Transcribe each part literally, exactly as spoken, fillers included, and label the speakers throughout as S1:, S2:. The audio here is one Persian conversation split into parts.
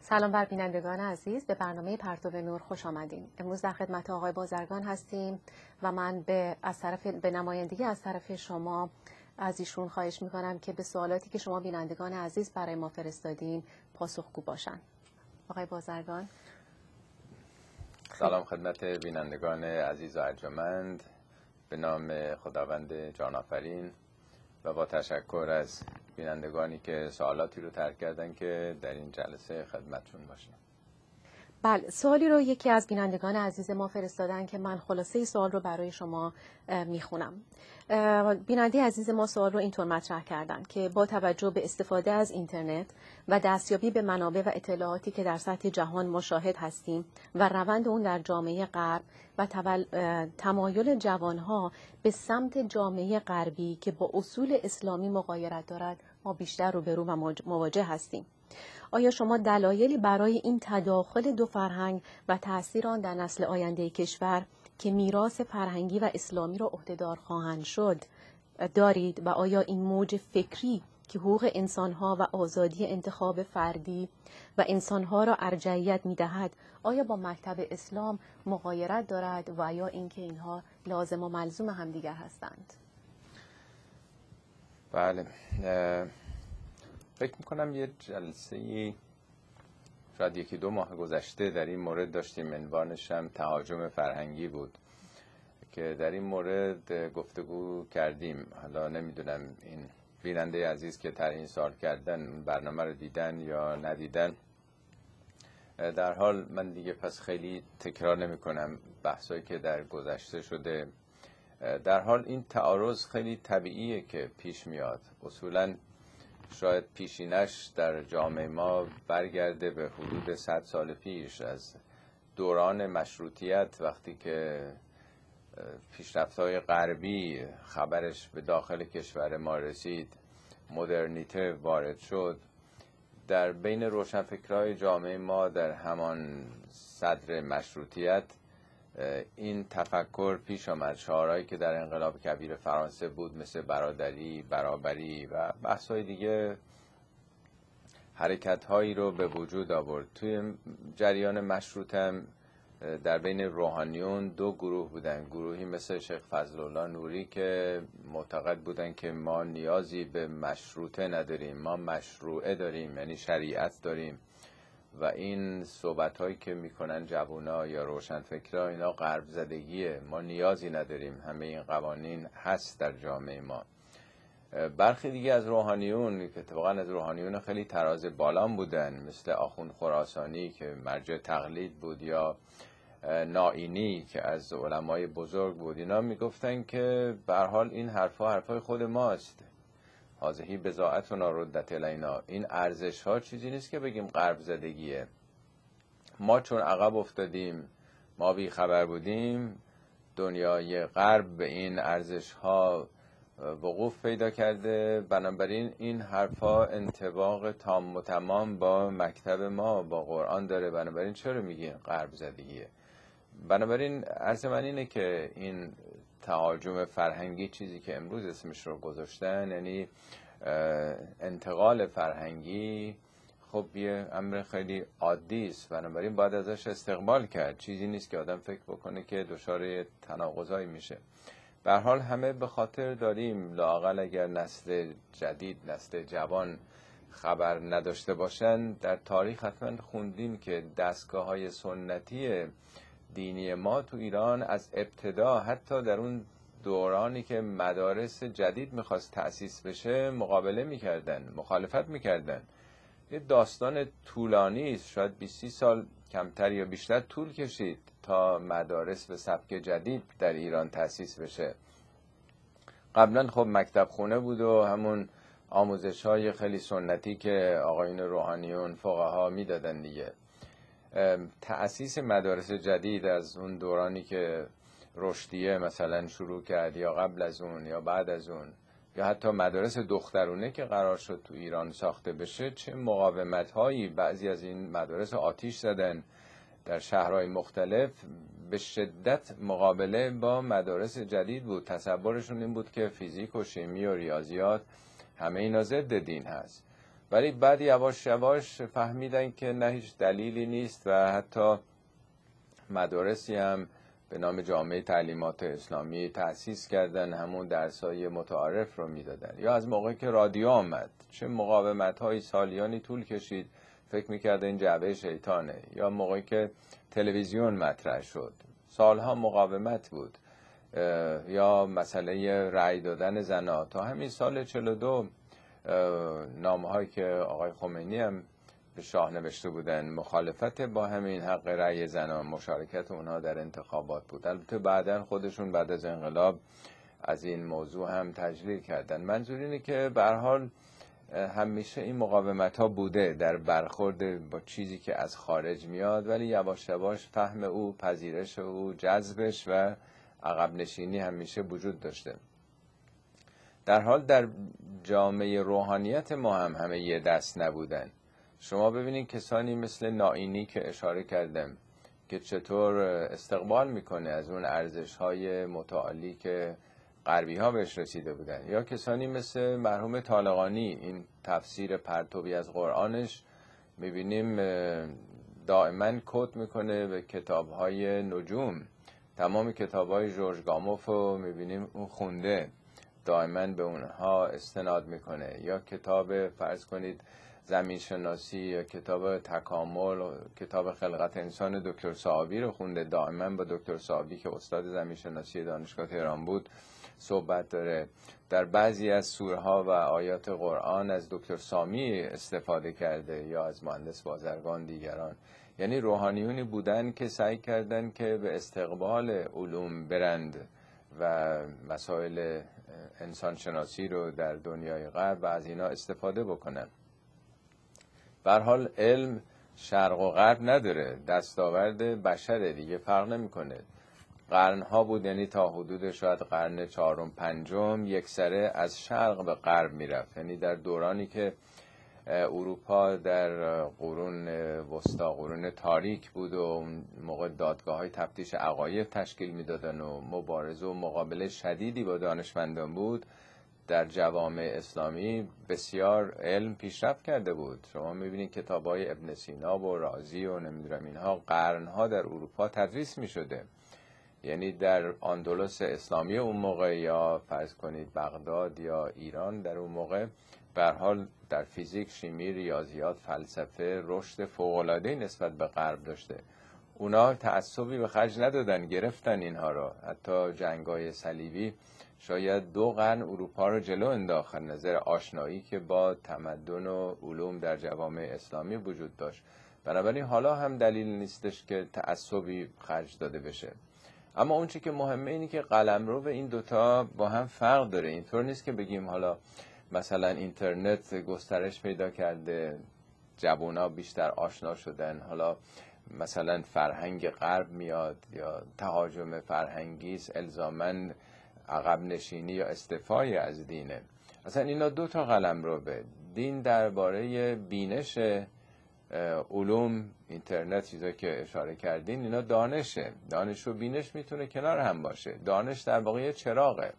S1: سلام بر بینندگان عزیز، به برنامه پرتو نور خوش آمدین. امروز در خدمت آقای بازرگان هستیم و من به از طرف به نمایندگی از طرف شما از ایشون خواهش میکنم که به سوالاتی که شما بینندگان عزیز برای ما فرستادین پاسخگو باشن. آقای بازرگان.
S2: سلام خدمت بینندگان عزیز و ارجمند، به نام خداوند جان آفرین و با تشکر از بینندگانی که سوالاتی رو طرح کردن که در این جلسه خدمتشون باشیم.
S1: بله، سوالی رو یکی از بینندگان عزیز ما فرستادن که من خلاصه سوال رو برای شما میخونم. بیننده عزیز ما سوال رو اینطور مطرح کردن که با توجه به استفاده از اینترنت و دستیابی به منابع و اطلاعاتی که در سطح جهان مشاهد هستیم و روند اون در جامعه غرب و تمایل جوانها به سمت جامعه غربی که با اصول اسلامی مغایرت دارد، ما بیشتر روبرو و مواجه هستیم. آیا شما دلایلی برای این تداخل دو فرهنگ و تأثیر آن در نسل آینده کشور که میراث فرهنگی و اسلامی را عهده‌دار خواهند شد دارید و آیا این موج فکری که حقوق انسانها و آزادی انتخاب فردی و انسانها را ارجحیت می‌دهد آیا با مکتب اسلام مغایرت دارد و یا اینکه اینها لازم و ملزوم همدیگر هستند؟
S2: بله، فکر میکنم یه جلسه شاید یکی دو ماه گذشته در این مورد داشتیم، عنوانش هم تهاجم فرهنگی بود که در این مورد گفتگو کردیم. حالا نمیدونم این بیننده عزیز که طرح این سوال کردن برنامه رو دیدن یا ندیدن. در حال من دیگه پس خیلی تکرار نمی کنم بحثایی که در گذشته شده. در حال این تعارض خیلی طبیعیه که پیش میاد. اصولاً شاید پیشینش در جامعه ما برگرده به حدود صد سال پیش، از دوران مشروطیت، وقتی که پیشرفت‌های غربی خبرش به داخل کشور ما رسید، مدرنیته وارد شد. در بین روشنفکرهای جامعه ما در همان صدر مشروطیت این تفکر پیش آمد. شعارهایی که در انقلاب کبیر فرانسه بود مثل برادری، برابری و بحث‌های دیگه حرکت‌هایی رو به وجود آورد. توی جریان مشروطه هم در بین روحانیون دو گروه بودن. گروهی مثل شیخ فضلالله نوری که معتقد بودن که ما نیازی به مشروطه نداریم، ما مشروعه داریم، یعنی شریعت داریم و این صحبت‌هایی که میکنن جوونا یا روشنفکرها اینا غرب زدگیه، ما نیازی نداریم، همه این قوانین هست در جامعه ما. برخی دیگه از روحانیون که اتفاقا از روحانیون خیلی تراز بالام بودن، مثل آخوند خراسانی که مرجع تقلید بود یا نائینی که از علمای بزرگ بود، اینا میگفتن که به هر حال این حرفا حرفای خود ماست، هذه بضاعتنا ردت الینا، این ارزش ها چیزی نیست که بگیم غرب زدگیه. ما چون عقب افتادیم، ما بی خبر بودیم، دنیای غرب به این ارزش ها وقوف پیدا کرده، بنابراین این حرفا انطباق تام و تمام با مکتب ما، با قرآن داره، بنابراین چرا میگیم غرب زدگیه؟ بنابراین عرض من اینه که این تهاجم فرهنگی، چیزی که امروز اسمش رو گذاشتن، یعنی انتقال فرهنگی، خب یه امر خیلی عادی است، بنابراین باید ازش استقبال کرد. چیزی نیست که آدم فکر بکنه که دچار تناقضایی میشه. به هر حال همه به خاطر داریم، لااقل اگر نسل جدید، نسل جوان خبر نداشته باشن، در تاریخ حتما خوندیم که دستگاه‌های سنتی دینی ما تو ایران از ابتدا، حتی در اون دورانی که مدارس جدید میخواست تأسیس بشه، مقابله میکردن، مخالفت میکردن. یه داستان طولانی است، شاید بیست سال کمتر یا بیشتر طول کشید تا مدارس به سبک جدید در ایران تأسیس بشه. قبلا خب مکتب خونه بود و همون آموزش های خیلی سنتی که آقایون روحانیون فقها میدادن دیگه. تأسیس مدارس جدید از اون دورانی که رشدیه مثلا شروع کرد، یا قبل از اون یا بعد از اون، یا حتی مدارس دخترونه که قرار شد تو ایران ساخته بشه، چه مقاومت هایی بعضی از این مدارس آتیش زدن در شهرهای مختلف. به شدت مقابله با مدارس جدید بود. تصورشون این بود که فیزیک و شیمی و ریاضیات همه اینا ضد دین هست. ولی بعد یواش یواش فهمیدن که نه هیچ دلیلی نیست و حتی مدارسی هم به نام جامعه تعلیمات اسلامی تأسیس کردن، همون درسای متعارف رو میدادن. یا از موقعی که رادیو آمد چه مقاومت‌های سالیانی طول کشید، فکر می‌کرد این جعبه شیطانه. یا موقعی که تلویزیون مطرح شد سالها مقاومت بود. یا مسئله رأی دادن زن‌ها تا همین سال چهل و دو نامه‌هایی که آقای خمینی هم به شاه نوشته بودن مخالفت با همین حق رأی زنان، مشارکت اونها در انتخابات بود. البته بعداً خودشون بعد از انقلاب از این موضوع هم تجلیل کردن. منظور اینه که به هر حال همیشه این مقاومت ها بوده در برخورد با چیزی که از خارج میاد، ولی یواش یواش فهم او، پذیرش او، جذبش و عقب نشینی همیشه وجود داشته. در حال در جامعه روحانیت ما هم همه یه دست نبودن. شما ببینید کسانی مثل نائینی که اشاره کردم که چطور استقبال میکنه از اون ارزش‌های متعالی که غربی ها بهش رسیده بودن، یا کسانی مثل مرحوم طالقانی، این تفسیر پرتوی از قرآنش میبینیم دائما کد میکنه به کتاب‌های نجوم. تمام کتاب‌های جورج گاموف رو میبینیم اون خونده، دائما به اونها استناد میکنه. یا کتاب فرض کنید زمین شناسی یا کتاب تکامل، کتاب خلقت انسان دکتر صاحبی رو خونده، دائما با دکتر صاحبی که استاد زمین شناسی دانشگاه تهران بود صحبت داره. در بعضی از سوره ها و آیات قرآن از دکتر سامی استفاده کرده یا از مهندس بازرگان دیگران. یعنی روحانیونی بودن که سعی کردن که به استقبال علوم برند و مسائل انسان شناسی رو در دنیای غرب و از اینا استفاده بکنن. به هر حال علم شرق و غرب نداره، دستاورد بشره دیگه، فرق نمیکنه. قرنها بود، یعنی تا حدود شاید قرن چهارم پنجم یک سره از شرق به غرب میرفت. یعنی در دورانی که اروپا در قرون وسطا، قرون تاریک بود و اون موقع دادگاه های تفتیش عقاید تشکیل میدادن و مبارزه و مقابله شدیدی با دانشمندان بود، در جوامع اسلامی بسیار علم پیشرفت کرده بود. شما میبینید کتابای ابن سینا و رازی و نمیدونم اینها قرنها در اروپا تدریس میشده. یعنی در اندلس اسلامی اون موقع یا فرض کنید بغداد یا ایران در اون موقع به هر حال در فیزیک، شیمی، ریاضیات، فلسفه رشد فوق‌العاده‌ای نسبت به غرب داشته. اونا تعصبی به خرج ندادن، گرفتن اینها را. حتی جنگ‌های صلیبی شاید دو قرن اروپا رو جلو انداخت نظر آشنایی که با تمدن و علوم در جوامع اسلامی وجود داشت. بنابراین حالا هم دلیل نیستش که تعصبی خرج داده بشه. اما اون چی که مهمه اینه که قلمرو به این دوتا با هم فرق داره. اینطور نیست که بگیم حالا مثلا اینترنت گسترش پیدا کرده، جوونا بیشتر آشنا شدن، حالا مثلا فرهنگ غرب میاد یا تهاجم فرهنگی است، الزاماً عقب نشینی یا استعفای از دینه. اصلا اینا دو تا قلمرو به دین درباره بینش علوم، اینترنت، چیزایی که اشاره کردین، اینا دانشه. دانش و بینش میتونه کنار هم باشه. دانش در واقع چراغه.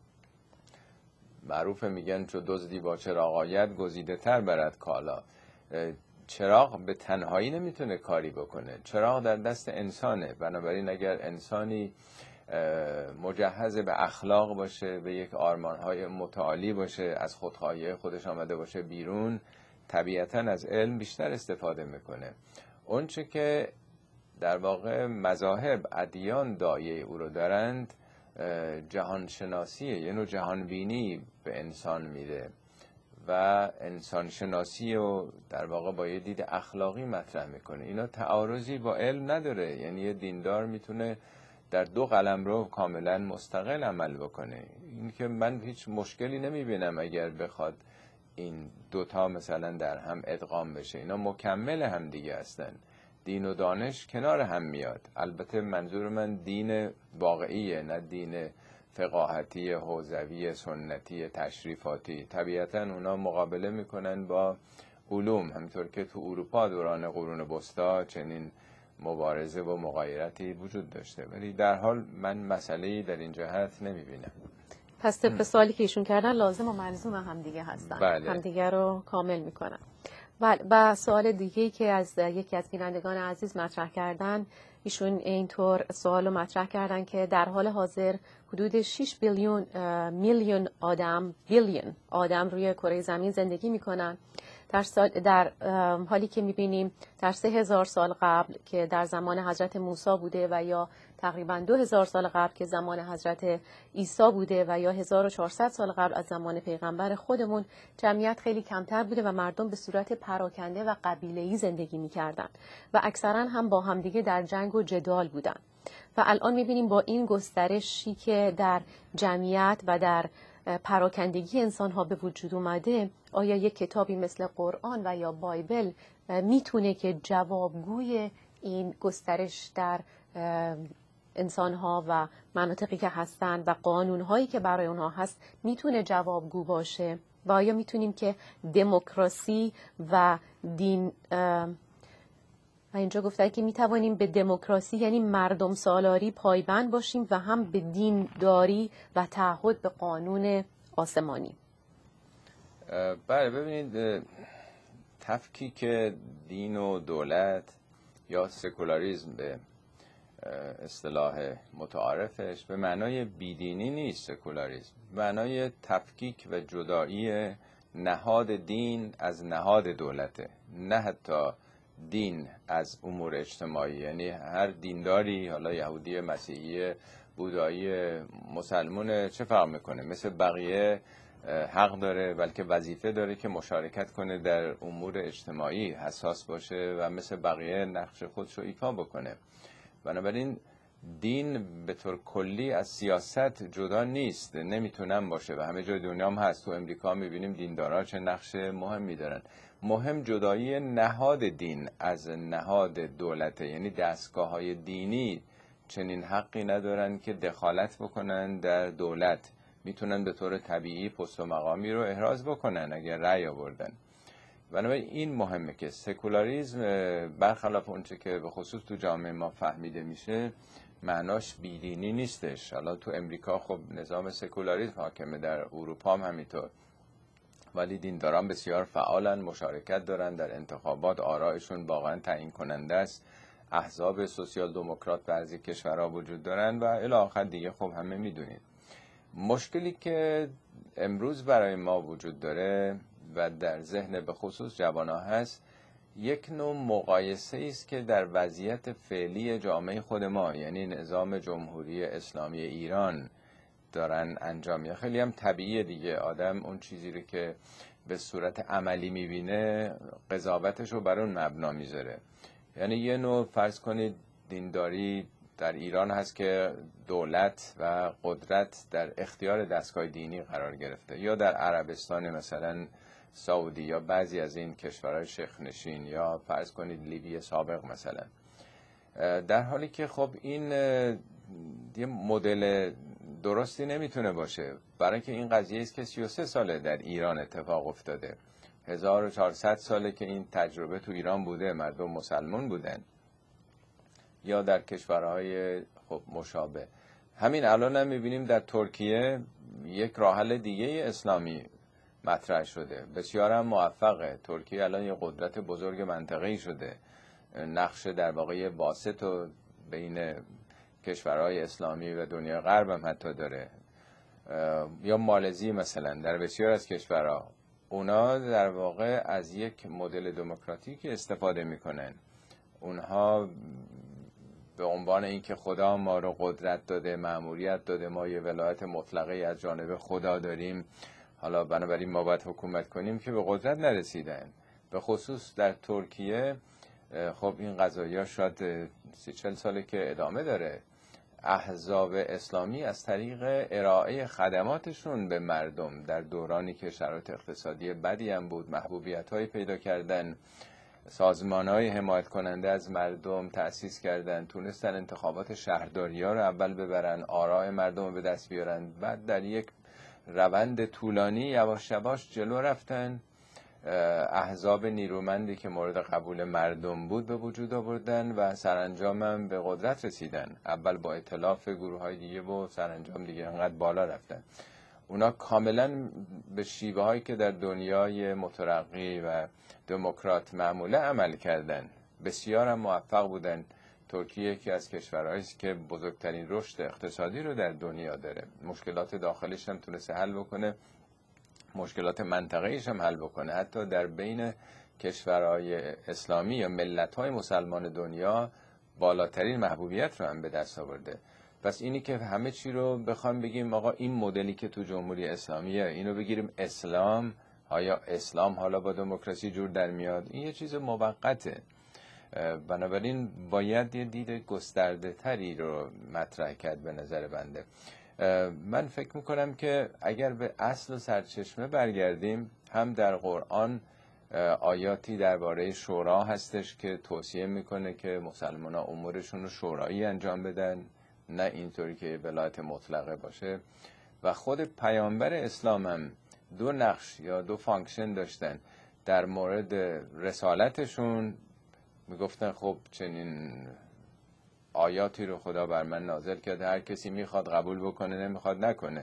S2: معروفه میگن چو دزدی با چراغ آید گزیده تر برد کالا. چراغ به تنهایی نمیتونه کاری بکنه. چراغ در دست انسانه. بنابراین اگر انسانی مجهز به اخلاق باشه، به یک آرمانهای متعالی باشه، از خودخواهی خودش آمده باشه بیرون، طبیعتاً از علم بیشتر استفاده میکنه. اون چه که در واقع مذاهب، ادیان دایه او رو دارند، جهان شناسیه، یه نوع جهان بینی به انسان میده و انسان شناسی رو در واقع با یه دید اخلاقی مطرح میکنه. اینا تعارضی با علم نداره. یعنی یه دیندار میتونه در دو قلمرو کاملا مستقل عمل بکنه. این که من هیچ مشکلی نمیبینم اگر بخواد این دوتا مثلا در هم ادغام بشه. اینا مکمل هم دیگه هستن. دین و دانش کنار هم میاد. البته منظور من دین واقعیه، نه دین فقاهتی، حوزوی، سنتی، تشریفاتی. طبیعتا اونا مقابله میکنن با علوم، همینطور که تو اروپا دوران قرون وسطا چنین مبارزه و مغایرتی وجود داشته. ولی در حال من مسئله‌ای در این جهت نمیبینم.
S1: پس طبق سوالی که ایشون کردن لازم و ملزوم همدیگه هستن.
S2: بله.
S1: همدیگه رو کامل میکنن. بله. و سوال دیگه‌ای که از یکی از بینندگان عزیز مطرح کردن، ایشون اینطور سوال رو مطرح کردن که در حال حاضر حدود شش بیلیون میلیون آدم بیلیون آدم روی کره زمین زندگی میکنن. در, سال در حالی که میبینیم در سه هزار سال قبل که در زمان حضرت موسی بوده و یا تقریبا دو هزار سال قبل که زمان حضرت عیسی بوده و یا هزار و چهارصد سال قبل از زمان پیغمبر خودمون، جمعیت خیلی کمتر بوده و مردم به صورت پراکنده و قبیله‌ای زندگی میکردن و اکثرا هم با همدیگه در جنگ و جدال بودن. و الان میبینیم با این گسترشی که در جمعیت و در پراکندگی انسان ها به وجود اومده، آیا یک کتابی مثل قرآن و یا بایبل میتونه که جوابگوی این گسترش در انسان ها و مناطقی که هستن و قانون هایی که برای اونها هست میتونه جوابگو باشه؟ و آیا میتونیم که دموکراسی و دین و اینجا گفتن که میتوانیم به دموکراسی یعنی مردم سالاری پایبند باشیم و هم به دین داری و تعهد به قانون آسمانی؟
S2: بله، ببینید تفکیک دین و دولت یا سکولاریسم به اصطلاح متعارفش به معنای بیدینی نیست. سکولاریسم معنای تفکیک و جدایی نهاد دین از نهاد دولته، نه حتی دین از امور اجتماعی. یعنی هر دینداری، حالا یهودی، مسیحی، بودایی، مسلمان، چه فرق میکنه، مثل بقیه حق داره بلکه وظیفه داره که مشارکت کنه در امور اجتماعی، حساس باشه و مثل بقیه نقش خودش رو ایفا بکنه. بنابراین دین به طور کلی از سیاست جدا نیست، نمیتونن باشه و همه جای دنیا هم هست. تو امریکا میبینیم دیندارا چه نقش مهمی دارن. مهم جدایی نهاد دین از نهاد دولته، یعنی دستگاه های دینی چنین حقی ندارن که دخالت بکنن در دولت. میتونن به طور طبیعی پست و مقامی رو احراز بکنن اگر رأی آوردن. بنابراین این مهمه که سکولاریسم برخلاف اونچه که به خصوص تو جامعه ما فهمیده میشه معناش بیدینی نیستش. حالا تو امریکا خب نظام سکولاریسم حاکمه، در اروپا هم همینطور، ولی دینداران بسیار فعالن، مشارکت دارن در انتخابات، آرایشون واقعا تعیین کننده است. احزاب سوسیال دموکرات بعضی کشورها وجود دارن و الی آخر دیگه خب همه میدونید. مشکلی که امروز برای ما وجود داره و در ذهن به خصوص جوان‌ها هست، یک نوع مقایسه است که در وضعیت فعلی جامعه خود ما، یعنی نظام جمهوری اسلامی ایران، دارن انجام میدن. خیلی هم طبیعیه دیگه، آدم اون چیزی رو که به صورت عملی میبینه قضاوتش رو بر اون مبنا میذاره. یعنی یه نوع فرض کنید دینداری در ایران هست که دولت و قدرت در اختیار دستگاه دینی قرار گرفته، یا در عربستان مثلا سعودی یا بعضی از این کشورهای شیخ نشین، یا فرض کنید لیبی سابق مثلا. در حالی که خب این یه مدل درستی نمیتونه باشه، برای که این قضیه است که سی و سه ساله در ایران اتفاق افتاده. هزار و چهارصد ساله که این تجربه تو ایران بوده، مردم مسلمان بودن، یا در کشورهای خب مشابه. همین الان هم میبینیم در ترکیه یک راه حل دیگه اسلامی مطرح شده، بسیار هم موفقه. ترکیه الان یه قدرت بزرگ منطقه‌ای شده، نقش در واقع واسط و بین کشورهای اسلامی و دنیا غرب هم حتی داره. یا مالزی مثلا، در بسیار از کشورها اونا در واقع از یک مدل دموکراتیک استفاده میکنن. اونها به عنوان اینکه خدا ما رو قدرت داده، مأموریت داده، ما یه ولایت مطلقه از جانب خدا داریم، حالا بنابراین ما باید حکومت کنیم، که به قدرت نرسیدن. به خصوص در ترکیه خب این قضایا شاید سی چل ساله که ادامه داره. احزاب اسلامی از طریق ارائه خدماتشون به مردم در دورانی که شرایط اقتصادی بدی هم بود، محبوبیت‌های پیدا کردن، سازمان‌های حمایت کننده از مردم تأسیس کردن، تونستن انتخابات شهرداری‌ها رو اول ببرن، آراء مردم رو به دست بیارن، بعد در یک روند طولانی یواش یواش جلو رفتن، احزاب نیرومندی که مورد قبول مردم بود به وجود آوردن و سرانجام هم به قدرت رسیدن. اول با ائتلاف گروه‌های دیگه و سرانجام دیگه انقدر بالا رفتن. اونا کاملا به شیوه هایی که در دنیای مترقی و دموکرات معموله عمل کردن، بسیار هم موفق بودن. ترکیه یکی از کشورهایی است که بزرگترین رشد اقتصادی رو در دنیا داره، مشکلات داخلیش هم تونسته حل بکنه، مشکلات منطقه‌ایش هم حل بکنه، حتی در بین کشورهای اسلامی یا ملت‌های مسلمان دنیا بالاترین محبوبیت رو هم به دست آورده. پس اینی که همه چی رو بخوام بگیم آقا این مدلی که تو جمهوری اسلامیه اینو بگیریم اسلام، آیا اسلام حالا با دموکراسی جور در میاد، این یه چیز موقته. بنابراین باید یه دید گسترده تری رو مطرح کرد به نظر بنده. من فکر میکنم که اگر به اصل و سرچشمه برگردیم، هم در قرآن آیاتی درباره شورا هستش که توصیه میکنه که مسلمان‌ها امورشون رو شورایی انجام بدن، نه اینطوری که ولایت مطلقه باشه. و خود پیامبر اسلام هم دو نقش یا دو فانکشن داشتن در مورد رسالتشون. میگفتن خب چنین آیاتی رو خدا بر من نازل کرده، هر کسی میخواد قبول بکنه، نمیخواد نکنه.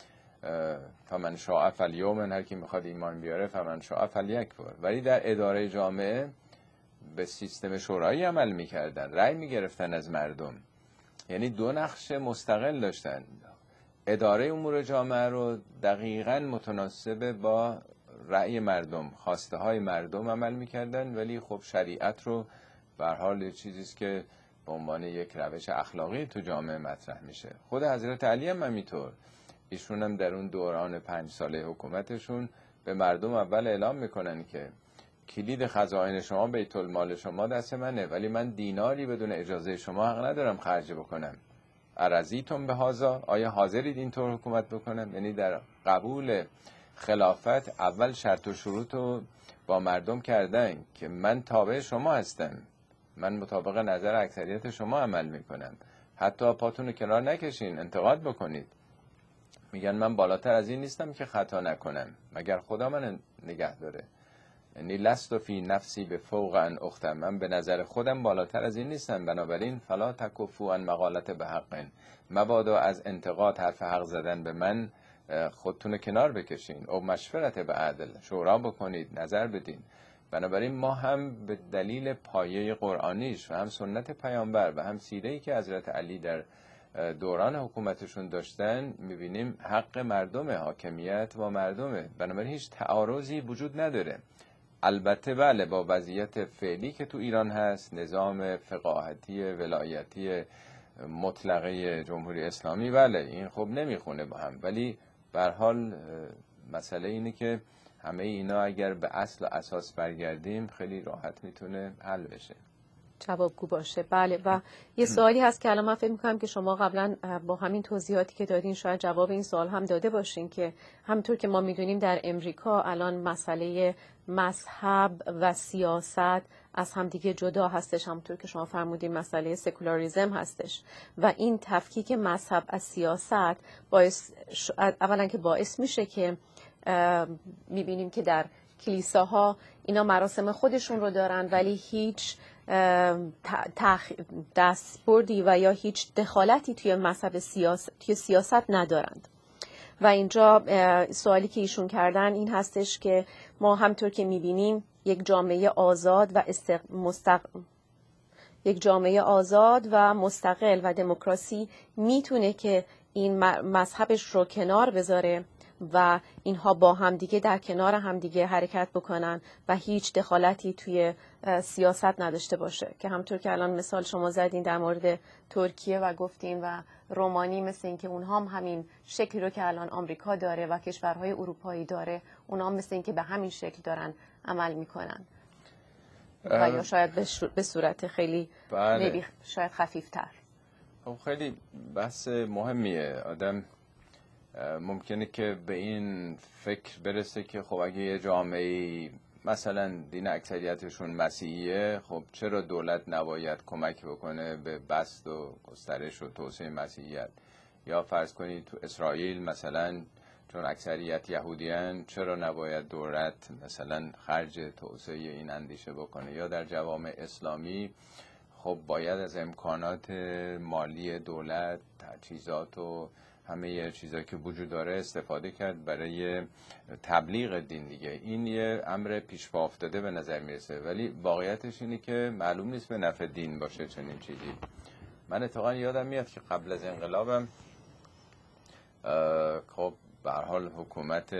S2: فمن شاء فلیؤمن، هر کی میخواد ایمان بیاره، فمن شاء فلیکفر. ولی در اداره جامعه به سیستم شورایی عمل میکردن، رأی میگرفتن از مردم، یعنی دو نقش مستقل داشتن. اداره امور جامعه رو دقیقاً متناسب با رأی مردم، خواسته های مردم عمل میکردن، ولی خب شریعت رو به هر حال چیزی است که به عنوان یک روش اخلاقی تو جامعه مطرح میشه. خود حضرت علی هم همینطور، ایشون هم در اون دوران پنج ساله حکومتشون به مردم اول اعلام میکنن که کلید خزائن شما، بیت المال شما دست منه، ولی من دیناری بدون اجازه شما حق ندارم خرج بکنم. ارضیتم به هذا، آیا حاضرید اینطور حکومت بکنم؟ یعنی در قبول خلافت اول شرط و شروط رو با مردم کردن که من تابع شما هستم، من مطابق نظر اکثریت شما عمل میکنم، حتی پاتون رو کنار نکشین، انتقاد بکنید. میگن من بالاتر از این نیستم که خطا نکنم، مگر خدا من نگه داره. یعنی لست فی نفسی به فوق ان اختم، من به نظر خودم بالاتر از این نیستم، بنابراین فلا تکفوا عن مقالت به حق، مبادا از انتقاد حرف حق زدن به من خودتون کنار بکشین، او مشورت به عدل، شورا بکنید، نظر بدین. بنابراین ما هم به دلیل پایه قرآنیش و هم سنت پیامبر و هم سیره‌ای که حضرت علی در دوران حکومتشون داشتن میبینیم حق مردمه، حاکمیت و مردمه، بنابراین هیچ تعارضی وجود نداره. البته بله، با وضعیت فعلی که تو ایران هست، نظام فقاهتی ولایتی مطلقه جمهوری اسلامی، بله این خب نمیخونه با هم، ولی به هر حال مسئله اینه که همه اینا اگر به اصل و اساس برگردیم خیلی راحت میتونه حل بشه،
S1: جوابگو باشه. بله. و یه سوالی هست که الان من فکر میکنم که شما قبلا با همین توضیحاتی که دادین شاید جواب این سوال هم داده باشین، که همونطور که ما میدونیم در امریکا الان مسئله مذهب و سیاست از همدیگه جدا هستش، همونطور که شما فرمودین مسئله سکولاریسم هستش و این تفکیک مذهب از سیاست باعث اولا که باعث میشه که میبینیم که در کلیساها اینا مراسم خودشون رو دارن ولی هیچ تخ... دستبردی و یا هیچ دخالتی توی مذهب سیاست توی سیاست ندارند. و اینجا سوالی که ایشون کردن این هستش که ما همطور که میبینیم یک جامعه آزاد و استق... مستق... یک جامعه آزاد و مستقل و دموکراسی میتونه که این مذهبش رو کنار بذاره و اینها با همدیگه در کنار همدیگه حرکت بکنن و هیچ دخالتی توی سیاست نداشته باشه، که همطور که الان مثال شما زدین در مورد ترکیه و گفتین و رومانی، مثل این که اونها هم همین شکلی رو که الان آمریکا داره و کشورهای اروپایی داره، اونها هم مثل این که به همین شکل دارن عمل میکنن و یا شاید به صورت خیلی بله. شاید خفیفتر.
S2: خب خیلی بحث مهمیه. آدم ممکنه که به این فکر برسه که خب اگه یه جامعه مثلا دین اکثریتشون مسیحیه، خب چرا دولت نباید کمک بکنه به بسط و گسترش و توسعه مسیحیت؟ یا فرض کنید تو اسرائیل مثلا چون اکثریت یهودیان، چرا نباید دولت مثلا خرج توسعه این اندیشه بکنه؟ یا در جوامع اسلامی خب باید از امکانات مالی دولت، تجهیزات و همه چیزایی که وجود داره استفاده کرد برای تبلیغ دین دیگه. این یه امر پیش پا افتاده به نظر میرسه، ولی واقعیتش اینه که معلوم نیست به نفع دین باشه چنین چیزی. من اتفاقا یادم میاد که قبل از انقلابم خب به هر حال حکومت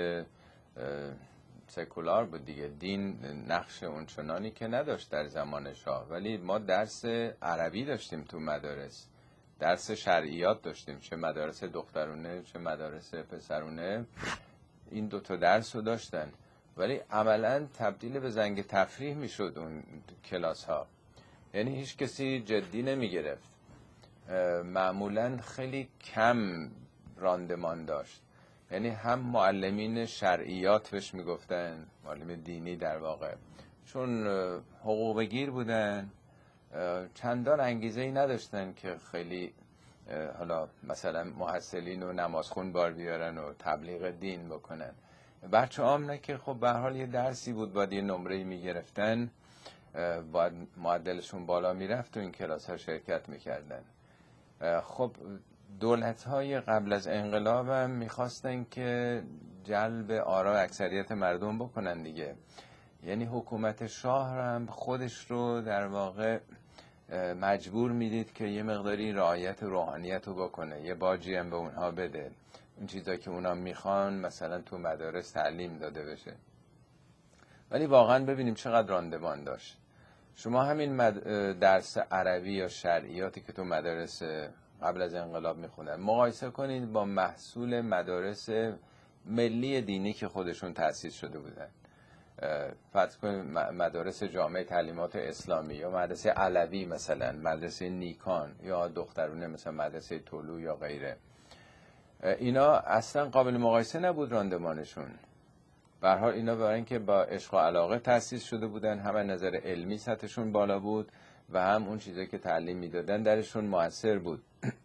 S2: سکولار بود دیگه، دین نقش اونچنانی که نداشت در زمان شاه، ولی ما درس عربی داشتیم تو مدارس، درس شرعیات داشتیم، چه مدارس دخترونه چه مدارس پسرونه، این دوتا درس رو داشتن، ولی عملا تبدیل به زنگ تفریح میشد اون کلاس ها. یعنی هیچ کسی جدی نمی گرفت، معمولا خیلی کم راندمان داشت. یعنی هم معلمین شرعیات بهش میگفتن، معلم دینی در واقع، چون حقوق بگیر بودن چندان انگیزه ای نداشتن که خیلی حالا مثلا محصلین و نمازخون بار بیارن و تبلیغ دین بکنن. بچه هم نه که خب به هر حال یه درسی بود، باید یه نمره‌ای میگرفتن، باید معدلشون بالا میرفت و این کلاس ها شرکت میکردن. خب دولت‌های قبل از انقلاب هم میخواستن که جلب آراء اکثریت مردم بکنن دیگه. یعنی حکومت شاه هم خودش رو در واقع مجبور میدید که یه مقداری رعایت روحانیت رو بکنه، یه باجی هم به اونها بده، اون چیزا که اونا میخوان مثلا تو مدارس تعلیم داده بشه. ولی واقعا ببینیم چقدر راندمان داشت. شما همین درس عربی یا شرعیاتی که تو مدارس قبل از انقلاب میخوندن مقایسه کنید با محصول مدارس ملی دینی که خودشون تأسیس شده بودن. فرض کنید مدارس جامعه تعلیمات اسلامی یا مدرسه علوی مثلا، مدرسه نیکان یا دخترونه مثلا مدرسه طلوع یا غیره، اینا اصلا قابل مقایسه نبود راندمانشون. به هر حال اینا برای اینکه با عشق و علاقه تأسیس شده بودن، هم از نظر علمی سطحشون بالا بود و هم اون چیزایی که تعلیم میدادن درشون موثر بود.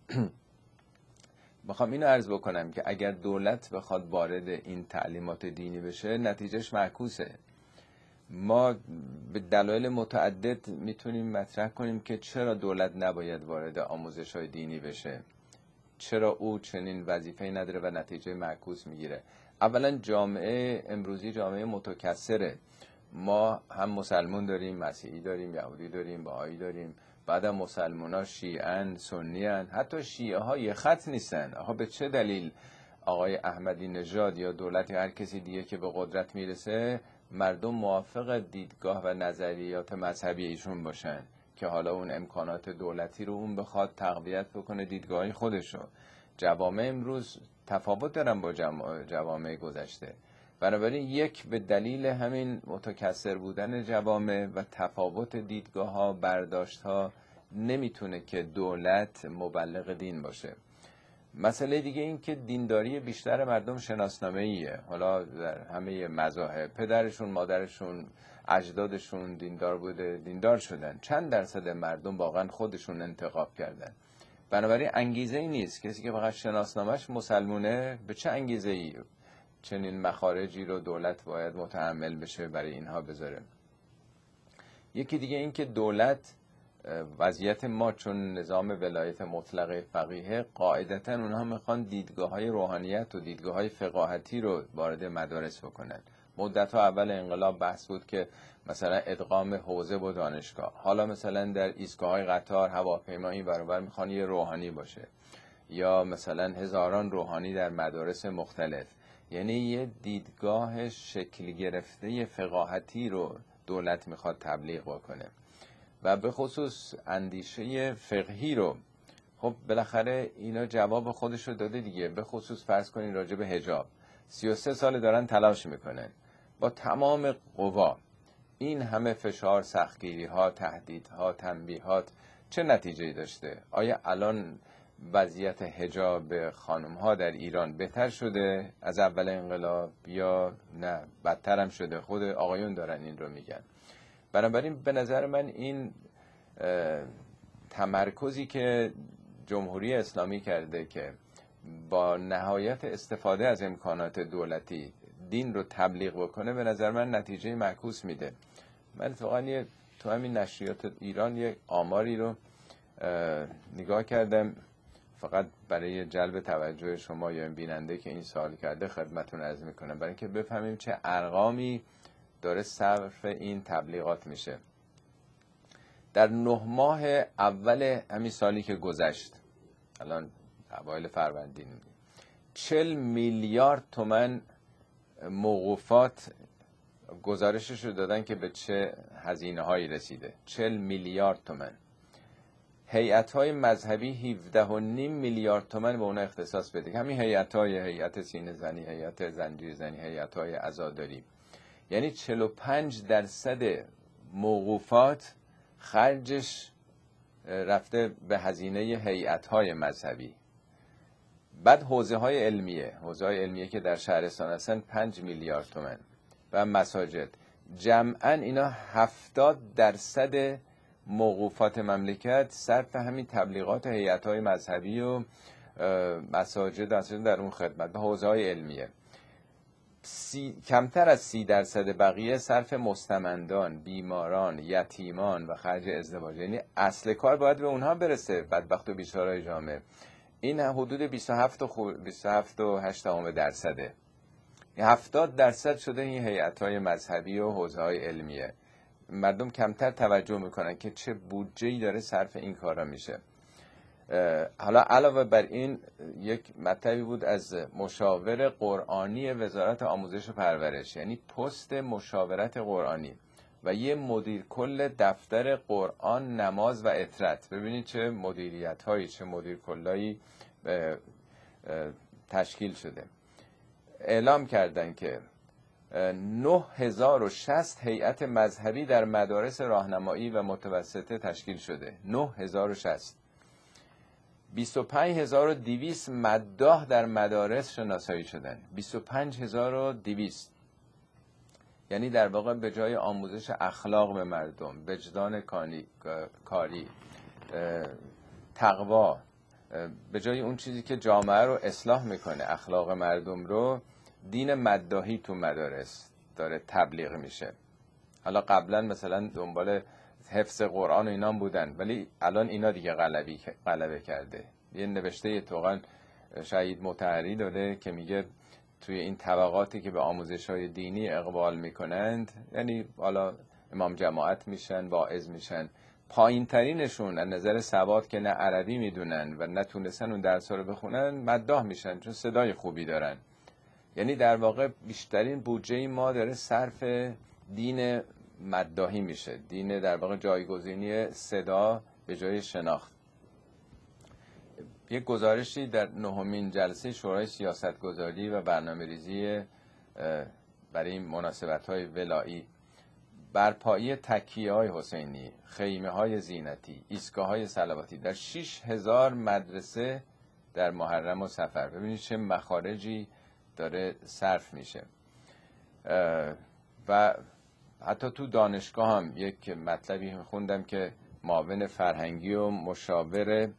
S2: میخوام اینو عرض بکنم که اگر دولت بخواد وارد این تعلیمات دینی بشه نتیجهش معکوسه. ما به دلایل متعدد میتونیم مطرح کنیم که چرا دولت نباید وارد آموزش‌های دینی بشه، چرا او چنین وظیفه‌ای نداره و نتیجه معکوس میگیره. اولا جامعه امروزی جامعه متکثره، ما هم مسلمان داریم، مسیحی داریم، یهودی داریم، بهایی داریم، بعدم مسلمان ها شیعن، سنی هن. حتی شیعه ها یه خط نیستن. آقا به چه دلیل آقای احمدی نژاد یا دولت یا هر کسی دیگه که به قدرت میرسه مردم موافق دیدگاه و نظریات مذهبی ایشون باشن که حالا اون امکانات دولتی رو اون بخواد تقویت بکنه دیدگاهی خودشو؟ جوامع امروز تفاوت دارن با جوامع گذشته. بنابراین یک به دلیل همین متکثر بودن جوامع و تفاوت دیدگاه ها برداشت ها نمیتونه که دولت مبلغ دین باشه. مسئله دیگه این که دینداری بیشتر مردم شناسنامه ایه. حالا در همه مذاهب پدرشون مادرشون اجدادشون دیندار بوده، دیندار شدن. چند درصد مردم واقعا خودشون انتخاب کردن. بنابراین انگیزه ای نیست کسی که فقط شناسنامه‌اش مسلمونه به چه انگیزه ای چنین مخارجی رو دولت باید متحمل بشه برای اینها بذاره. یکی دیگه این که دولت وضعیت ما چون نظام ولایت مطلقه فقیه قاعدتاً اونها میخوان دیدگاه‌های روحانیت و دیدگاه‌های فقاهتی رو وارد مدارس بکنن. مدت‌ها اول انقلاب بحث بود که مثلا ادغام حوزه با دانشگاه، حالا مثلا در ایستگاه‌های قطار هواپیمایی برابر میخوان یه روحانی باشه، یا مثلا هزاران روحانی در مدارس مختلف. یعنی یه دیدگاه شکل گرفته فقاهتی رو دولت میخواد تبلیغ بکنه و به خصوص اندیشه فقهی رو. خب بالاخره اینا جواب خودش رو داده دیگه. به خصوص فرض کنین راجع به حجاب سی و سه سال دارن تلاش میکنن با تمام قوا، این همه فشار، سختگیری ها، تهدیدها، تنبیهات چه نتیجه‌ای داشته؟ آیا الان وضعیت حجاب خانم ها در ایران بهتر شده از اول انقلاب یا نه بدتر هم شده؟ خود آقایون دارن این رو میگن. بنابراین به نظر من این تمرکزی که جمهوری اسلامی کرده که با نهایت استفاده از امکانات دولتی دین رو تبلیغ بکنه به نظر من نتیجه معکوس میده. من واقعا تو همین نشریات ایران یک آماری رو نگاه کردم، فقط برای جلب توجه شما یا این بیننده که این سوال کرده خدمتتون عرض میکنم، برای اینکه بفهمیم چه ارقامی داره صرف این تبلیغات میشه. در نه ماه اول همین سالی که گذشت، الان اوایل فروردین، چل میلیارد تومان موقوفات گزارشش رو دادن که به چه هزینه هایی رسیده. چل میلیارد تومان. هیئت های مذهبی هفده و نیم میلیارد تومان به اون اختصاص بده. همین هیئت های هیئت سینه زنی، هیئت زنجیر زنی، هیئت های عزاداری، یعنی چهل و پنج درصد موقوفات خرجش رفته به هزینه هیئت های مذهبی. بعد حوزه های علمیه، حوزه های علمیه که در شهرستان هستن پنج میلیارد تومان و مساجد. جمعاً اینا هفتاد درصد موقوفات مملکت صرف همین تبلیغات هیئت های مذهبی و مساجد هستن در اون خدمت به حوزه های علمیه. سی، کمتر از سی درصد بقیه صرف مستمندان، بیماران، یتیمان و خرج ازدواج. یعنی اصل کار باید به اونها برسه، بدبخت و بیچاره‌های جامعه. این حدود بیست و هفت و هشت دهم درصده. هفتاد درصد شده این هیئت‌های مذهبی و حوزه‌های علمیه. مردم کمتر توجه میکنن که چه بودجه‌ای داره صرف این کارا میشه. حالا علاوه بر این یک مطلبی بود از مشاور قرآنی وزارت آموزش و پرورش، یعنی پست مشاورت قرآنی و یه مدیر کل دفتر قرآن، نماز و اطرت. ببینید چه مدیریت هایی، چه مدیر کلایی تشکیل شده. اعلام کردن که نه هزار و شصت هیئت مذهبی در مدارس راهنمایی و متوسطه تشکیل شده. نه هزار و شصت. بیست و پنج هزار و دویست مداح در مدارس شناسایی شدن. بیست و پنج هزار و دویست. یعنی در واقع به جای آموزش اخلاق به مردم، وجدان کاری، تقوا، به جای اون چیزی که جامعه رو اصلاح میکنه، اخلاق مردم رو، دین مداحی تو مدارس داره تبلیغ میشه. حالا قبلا مثلا دنبال حفظ قرآن و اینا بودن، ولی الان اینا دیگه غلبی غلبه کرده. یه نوشته توقن شهید مطهری داده که میگه توی این طبقاتی که به آموزش‌های دینی اقبال میکنند، یعنی حالا امام جماعت میشن، واعظ میشن، پایین ترینشون از نظر سواد که نه عربی میدونن و نه تونستن اون درس رو بخونن، مداح میشن چون صدای خوبی دارن. یعنی در واقع بیشترین بودجه ما داره صرف دین مداحی میشه، دین در واقع جایگزینی صدا به جای شناخت. یک گزارشی در نهمین جلسه شورای سیاستگذاری و برنامه‌ریزی برای این مناسبت‌های ولایی، برپایی تکیه‌های حسینی، خیمه‌های زینتی، ایستگاه‌های صلواتی در شش هزار مدرسه در محرم و صفر. ببینید چه مخارجی داره صرف میشه. و حتی تو دانشگاه هم یک مطلبی خوندم که معاون فرهنگی و مشاور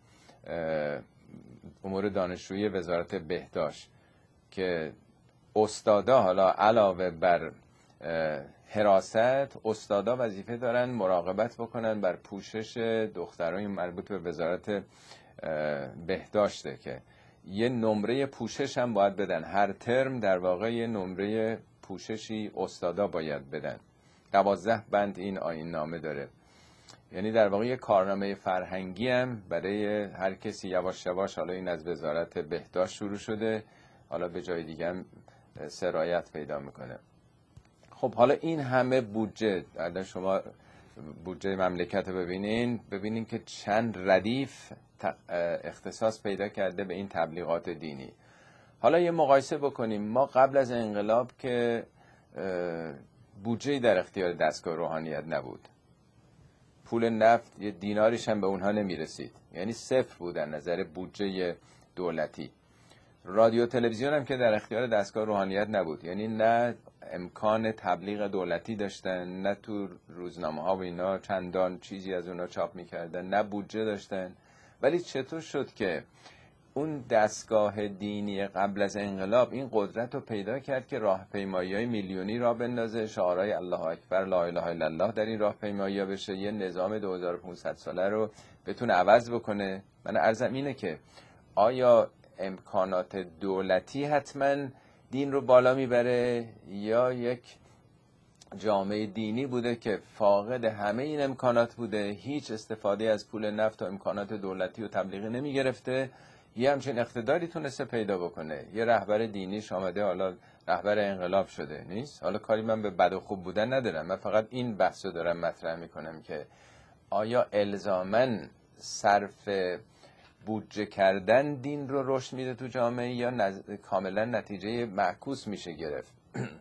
S2: امور دانشجویی وزارت بهداشت که استادا حالا علاوه بر حراست، استادا وظیفه دارن مراقبت بکنن بر پوشش دخترای مربوط به وزارت بهداشته که یه نمره پوشش هم باید بدن. هر ترم در واقع یه نمره پوششی استادا باید بدن. دوازده بند این آیین نامه داره. یعنی در واقع یه کارنامه فرهنگی هم برای هر کسی یواش یواش، حالا این از وزارت بهداشت شروع شده، حالا به جای دیگه هم سرایت پیدا میکنه. خب حالا این همه بودجه، اگر شما بودجه مملکت رو ببینین، ببینین که چند ردیف اختصاص پیدا کرده به این تبلیغات دینی. حالا یه مقایسه بکنیم. ما قبل از انقلاب که بودجه‌ای در اختیار دستگاه روحانیت نبود، پول نفت یه دیناریش هم به اونها نمیرسید، یعنی صفر بود از نظر بودجه دولتی. رادیو تلویزیون هم که در اختیار دستگاه روحانیت نبود، یعنی نه امکان تبلیغ دولتی داشتن، نه تو روزنامه ها و اینا چندان چیزی از اونا چاپ میکردن، نه بودجه داشتن. ولی چطور شد که اون دستگاه دینی قبل از انقلاب این قدرت رو پیدا کرد که راهپیمایی‌های میلیونی را بندازه، شعارهای الله اکبر، لا اله الا الله در این راهپیمایی‌ها بشه، یه نظام دو هزار و پانصد ساله رو بتونه عوض بکنه؟ من عرضم اینه که آیا امکانات دولتی حتما دین رو بالا میبره یا یک جامعه دینی بوده که فاقد همه این امکانات بوده، هیچ استفاده از پول نفت و امکانات دولتی و تبلیغی نمی گرفته، یه همچین اقتداری تونسته پیدا بکنه، یه رهبر دینیش آمده حالا رهبر انقلاب شده نیست. حالا کاری من به بد و خوب بودن ندارم، من فقط این بحث رو دارم مطرح میکنم که آیا الزاماً صرف بودجه کردن دین رو رشد میده تو جامعه یا نز... کاملا نتیجه معکوس میشه گرفت.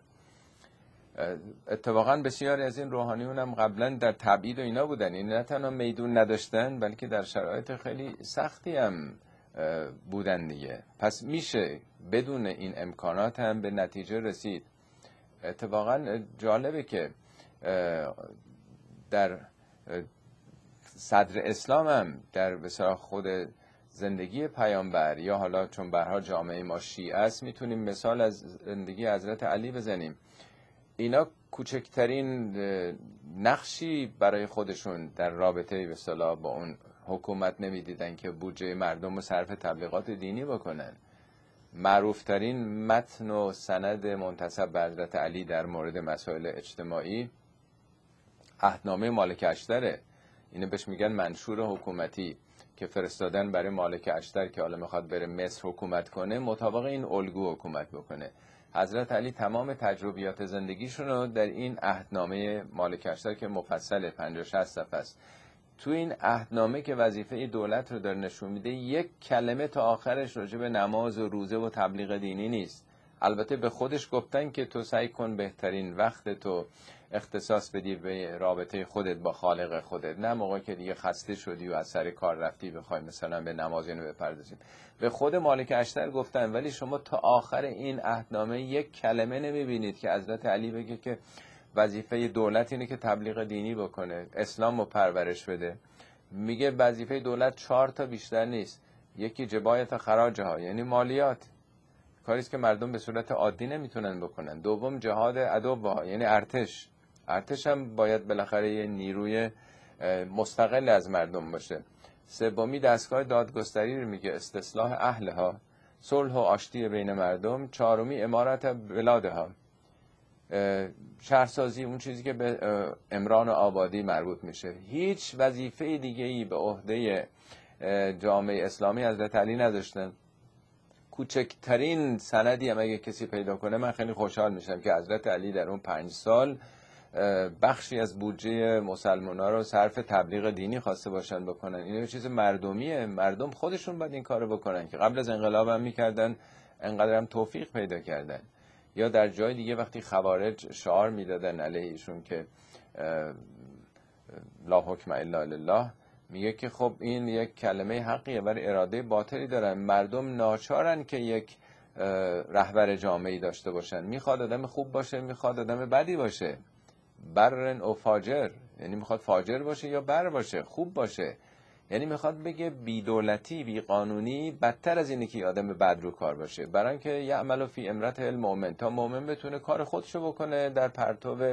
S2: اتفاقا بسیاری از این روحانیون هم قبلا در تبعید و اینا بودن، این نه تنها میدون نداشتن بلکه در شرایط خیلی سختی هم بودن دیگه. پس میشه بدون این امکانات هم به نتیجه رسید. اتفاقا جالبه که در صدر اسلام هم در بسیار خود زندگی پیامبر یا حالا چون برها جامعه ما شیعه است میتونیم مثال از زندگی حضرت علی بزنیم. اینا کوچکترین نقشی برای خودشون در رابطه به اصطلاح با اون حکومت نمیدیدن که بودجه مردم رو صرف تبلیغات دینی بکنن. معروفترین متن و سند منتسب به حضرت علی در مورد مسائل اجتماعی عهدنامه مالک اشتره. اینو بهش میگن منشور حکومتی که فرستادن برای مالک اشتر که حالا میخواد بره مصر حکومت کنه، مطابق این الگو حکومت بکنه. حضرت علی تمام تجربیات زندگیشون رو در این عهدنامه مالک اشتر که مفصل پنجاه شصت صفحه است، تو این عهدنامه که وظیفه دولت رو داره نشون میده، یک کلمه تا آخرش راجع به نماز و روزه و تبلیغ دینی نیست. البته به خودش گفتن که تو سعی کن بهترین وقت تو اختصاص بدی به رابطه خودت با خالق خودت، نه موقعی که دیگه خسته شدی و از سر کار رفتی بخوای مثلا به نماز اینو بپردازیم. به خود مالک اشتر گفتن ولی شما تا آخر این عهدنامه یک کلمه نمیبینید که حضرت علی بگه که وظیفه دولت اینه که تبلیغ دینی بکنه، اسلام رو پرورش بده. میگه وظیفه دولت چهار تا بیشتر نیست. یکی جبایت خراج ها، یعنی مالیات، کاریست که مردم به صورت عادی نمیتونن بکنن. دوم جهاد عدو ها، یعنی ارتش. ارتش هم باید بالاخره یه نیروی مستقل از مردم باشه. سومی دستگاه دادگستری رو میگه استصلاح اهلها، صلح و آشتی بین مردم. چهارمی امارت بلادها، شهرسازی، اون چیزی که به عمران و آبادی مربوط میشه. هیچ وظیفه دیگه‌ای به عهده جامعه اسلامی حضرت علی نداشتن. کوچکترین سندی هم اگه کسی پیدا کنه من خیلی خوشحال میشم که حضرت علی در اون پنج سال بخشی از بودجه مسلمان‌ها رو صرف تبلیغ دینی خواسته باشن بکنن. این یه چیز مردمیه، مردم خودشون باید این کارو بکنن که قبل از انقلاب هم میکردن، انقدر هم توفیق پیدا کردن. یا در جای دیگه وقتی خوارج شعار میدادن علیهشون که لا حکم الا لله، میگه که خب این یک کلمه حقیه ولی اراده باطلی دارن. مردم ناچارن که یک رهبر جامعه‌ای داشته باشن، میخواد آدم خوب باشه میخواد آدم بدی باشه، برن او فاجر، یعنی میخواد فاجر باشه یا بر باشه، خوب باشه. یعنی میخواد بگه بی دولتی بی قانونی بدتر از اینه که آدم بد رو کار باشه، برای اینکه یعمل فی امرت المؤمن، تا مؤمن بتونه کار خودشو بکنه در پرتو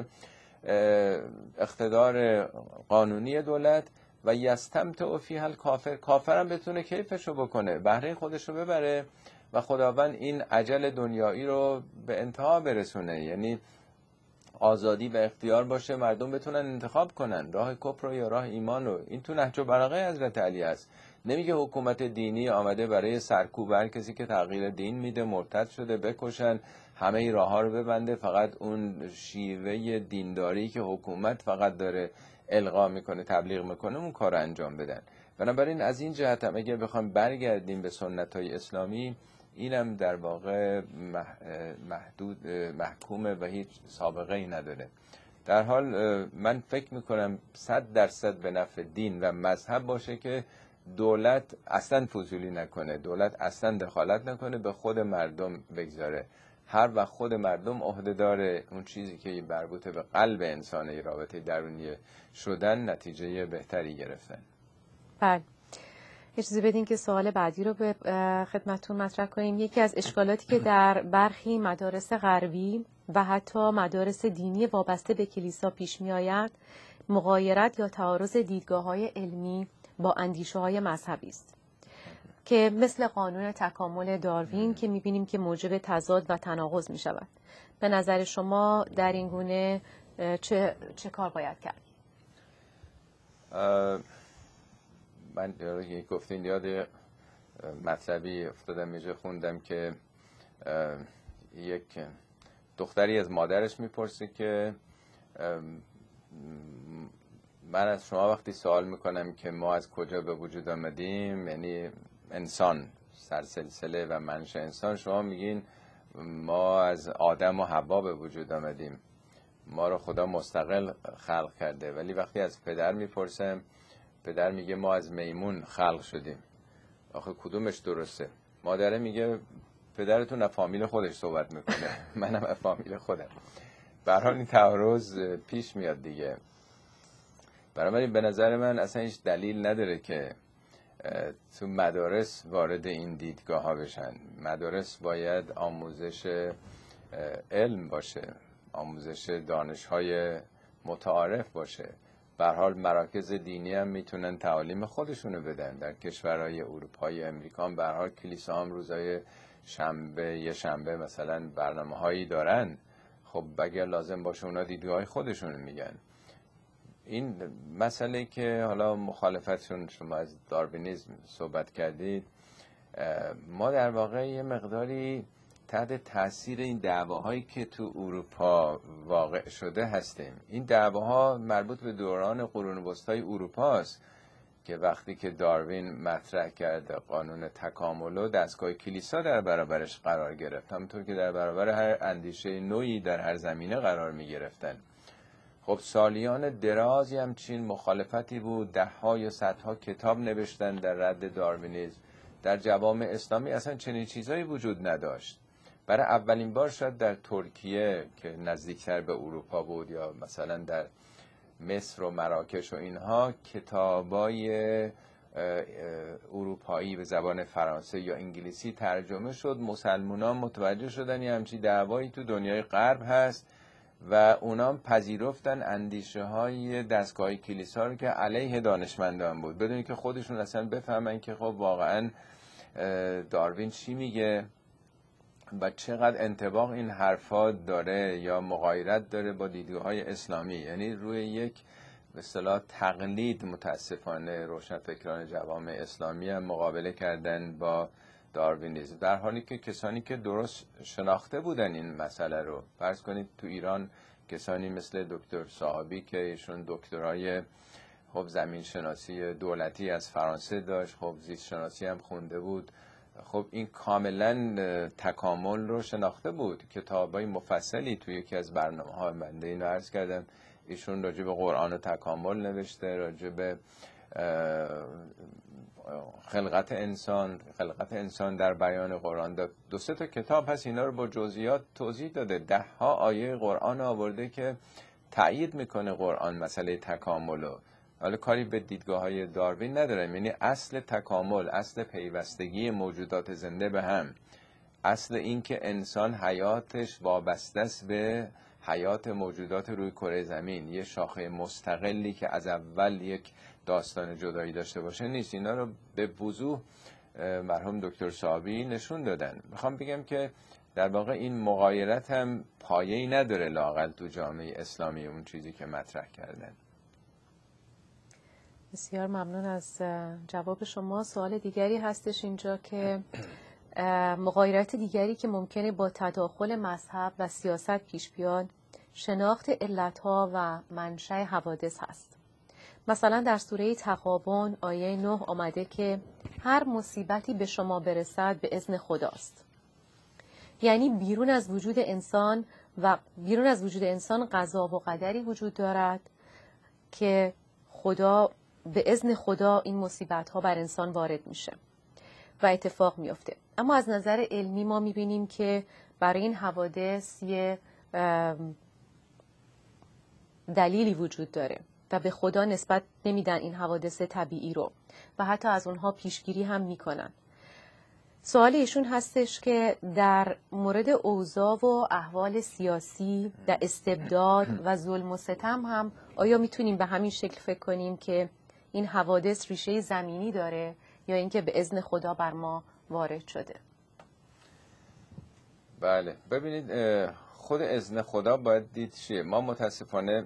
S2: اقتدار قانونی دولت، و یستمتع فیها الکافر، کافرم بتونه کیفشو بکنه، بهره خودشو ببره و خداوند این اجل دنیایی رو به انتها برسونه. یعنی آزادی و اختیار باشه، مردم بتونن انتخاب کنن راه کفر یا راه ایمان رو. این تو نهج البلاغه حضرت علی است. نمیگه حکومت دینی آمده برای سرکوب هر کسی که تغییر دین میده مرتد شده بکشن، همه ای راه ها رو ببنده، فقط اون شیوه دینداری که حکومت فقط داره القا میکنه تبلیغ میکنه اون کار انجام بدن. بنابراین از این جهت هم اگه بخوام برگردیم به سنت های اسلامی، اینم در واقع محدود محکومه و هیچ سابقه ای نداره. در حال من فکر میکنم صد درصد به نفع دین و مذهب باشه که دولت اصلا فضولی نکنه، دولت اصلا دخالت نکنه، به خود مردم بگذاره. هر وقت خود مردم عهده‌دار اون چیزی که مربوط به قلب انسانه، رابطه درونی شدن، نتیجه بهتری گرفتن.
S1: بله، اجازه بدین که سوال بعدی رو به خدمتتون مطرح کنیم. یکی از اشکالاتی که در برخی مدارس غربی و حتی مدارس دینی وابسته به کلیسا پیش می آید، مغایرت یا تعارض دیدگاه‌های علمی با اندیشه‌های مذهبی است. که مثل قانون تکامل داروین که میبینیم که موجب تضاد و تناقض میشود. به نظر شما در این گونه چه, چه کار باید کرد؟
S2: من یک گفتین یاد مطلبی افتادم، یه جا خوندم که یک دختری از مادرش میپرسه که من از شما وقتی سوال میکنم که ما از کجا به وجود آمدیم، یعنی انسان سرسلسله و منشأ انسان، شما میگین ما از آدم و حوا به وجود آمدیم، ما رو خدا مستقل خلق کرده. ولی وقتی از پدر میپرسم، پدر میگه ما از میمون خلق شدیم. آخه کدومش درسته؟ مادره میگه پدرتون از فامیل خودش صحبت میکنه، منم از فامیل خودم. به هر حال این تعارض پیش میاد دیگه. بنابراین به نظر من اصلا هیچ دلیل نداره که تو مدارس وارد این دیدگاه ها بشن. مدارس باید آموزش علم باشه، آموزش دانش های متعارف باشه. به هر حال مراکز دینی هم میتونن تعالیم خودشونو بدن. در کشورهای اروپایی، امریکا هم به هر حال کلیسا هم روزای شنبه یه شنبه مثلا برنامه هایی دارن. خب اگر لازم باشه اونا دیدگاه خودشونو میگن. این مسئله که حالا مخالفتشون، شما از داروینیسم صحبت کردید، ما در واقع یه مقداری تحت تاثیر این دعواهایی که تو اروپا واقع شده هستیم. این دعواها مربوط به دوران قرون وسطای اروپا است که وقتی که داروین مطرح کرده قانون تکامل و دستگاه کلیسا در برابرش قرار گرفت، همونطور که در برابر هر اندیشه نوعی در هر زمینه قرار می گرفتن. خب سالیان درازی همچین مخالفتی بود، ده ها یا صد ها کتاب نوشتن در رد داروینیسم. در جوامع اسلامی اصلا چنین چیزایی وجود نداشت. برای اولین بار شاید در ترکیه که نزدیکتر به اروپا بود، یا مثلا در مصر و مراکش و اینها، کتابای اروپایی به زبان فرانسه یا انگلیسی ترجمه شد. مسلمانان متوجه شدن یه همچین دعوایی تو دنیای غرب هست و اونام پذیرفتن اندیشه های دستگاه کلیسا رو که علیه دانشمندان بود، بدون که خودشون اصلا بفهمن که خب واقعا داروین چی میگه و چقدر انطباق این حرفا داره یا مغایرت داره با دیدگاه‌های اسلامی. یعنی روی یک به اصطلاح تقلید متاسفانه روشنفکران جوامع اسلامی هم مقابله کردن با داروینیسم، در حالی که کسانی که درست شناخته بودن این مسئله رو، فرض کنید تو ایران کسانی مثل دکتر صاحبی که ایشون دکترای خب زمین شناسی دولتی از فرانسه داشت، خب زیست شناسی هم خونده بود، خب این کاملا تکامل رو شناخته بود. کتابای مفصلی توی یکی از برنامه‌ها بنده اینو عرض کردم، ایشون راجع به قرآن و تکامل نوشته، راجع به خلقت انسان، خلقت انسان در بیان قرآن داد. دو سه تا کتاب هست اینا رو با جزئیات توضیح داده. ده ها آیه قرآن آورده که تأیید میکنه قرآن مسئله تکاملو. حالا کاری به دیدگاه‌های داروین ندارم. یعنی اصل تکامل، اصل پیوستگی موجودات زنده به هم، اصل این که انسان حیاتش وابسته است به حیات موجودات روی کره زمین، یه شاخه مستقلی که از اول یک داستان جدایی داشته باشه نیست. اینا رو به وضوح مرحوم دکتر صاحبی نشون دادن. میخوام بگم که در واقع این مغایرت هم پایه‌ای نداره لااقل تو جامعه اسلامی، اون چیزی که مطرح کردن.
S1: بسیار ممنون از جواب شما. سوال دیگری هستش اینجا که مغایرت دیگری که ممکنه با تداخل مذهب و سیاست پیش بیاد شناخت علتها و منشأ حوادث هست. مثلا در سوره تغابن آیه نه آمده که هر مصیبتی به شما برسد به اذن خداست. یعنی بیرون از وجود انسان و بیرون از وجود انسان قضا و قدری وجود دارد که خدا به اذن خدا این مصیبت ها بر انسان وارد میشه و اتفاق میفته. اما از نظر علمی ما میبینیم که برای این حوادث یه دلیلی وجود داره و به خدا نسبت نمیدن این حوادث طبیعی رو و حتی از اونها پیشگیری هم میکنن. سوال ایشون هستش که در مورد اوضاع و احوال سیاسی، در استبداد و ظلم و ستم هم آیا میتونیم به همین شکل فکر کنیم که این حوادث ریشه زمینی داره یا اینکه به اذن خدا بر ما وارد شده؟
S2: بله، ببینید خود اذن خدا باید دید چیه. ما متاسفانه